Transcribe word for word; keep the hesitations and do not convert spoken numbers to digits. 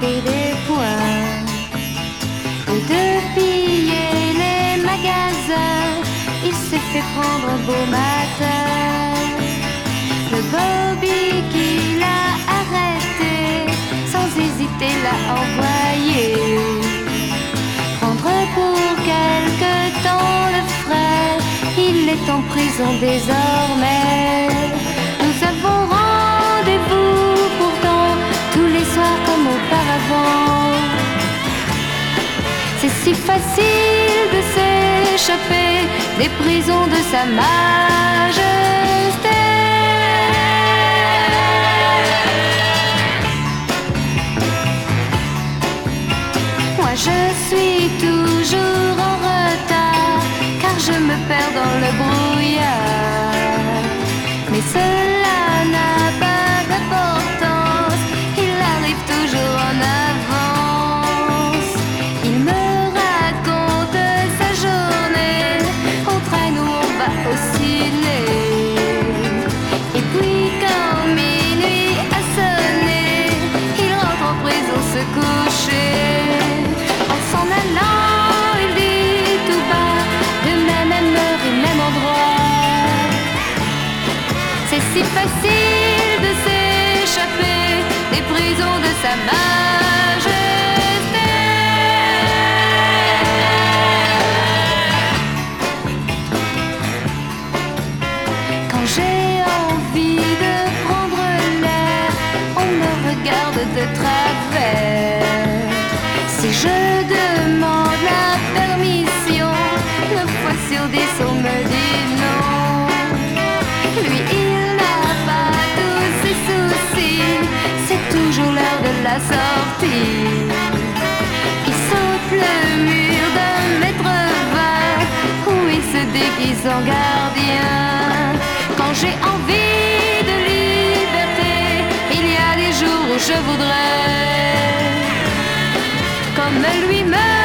et des poings, et de piller les magasins. Il s'est fait prendre un beau matin. Le Bobby qui l'a arrêté, sans hésiter l'a envoyé prendre pour quelque temps le frère. Il est en prison désormais. Nous avons rendez-vous pourtant tous les soirs comme auparavant. C'est si facile de s'échapper des prisons de Sa Majesté. Moi je suis toujours en retard, car je me perds dans le brouillard. Mais cela n'a pas d'importance, il arrive toujours en avance. Il me raconte sa journée, on traîne ou on va au ciné. Et puis quand minuit a sonné, il rentre en prison se coucher. En s'en allant, il dit tout bas, demain même heure et même endroit. C'est si facile de s'échapper des prisons de Sa Majesté. Quand j'ai envie de prendre l'air, on me regarde de travers. Si je demande la permission, neuf fois sur dix on me dit non. Lui il n'a pas tous ses soucis, c'est toujours l'heure de la sortie. Il saute le mur d'un mètre vingt, où il se déguise en gardien. Quand j'ai envie de liberté, il y a des jours où je voudrais comme lui-même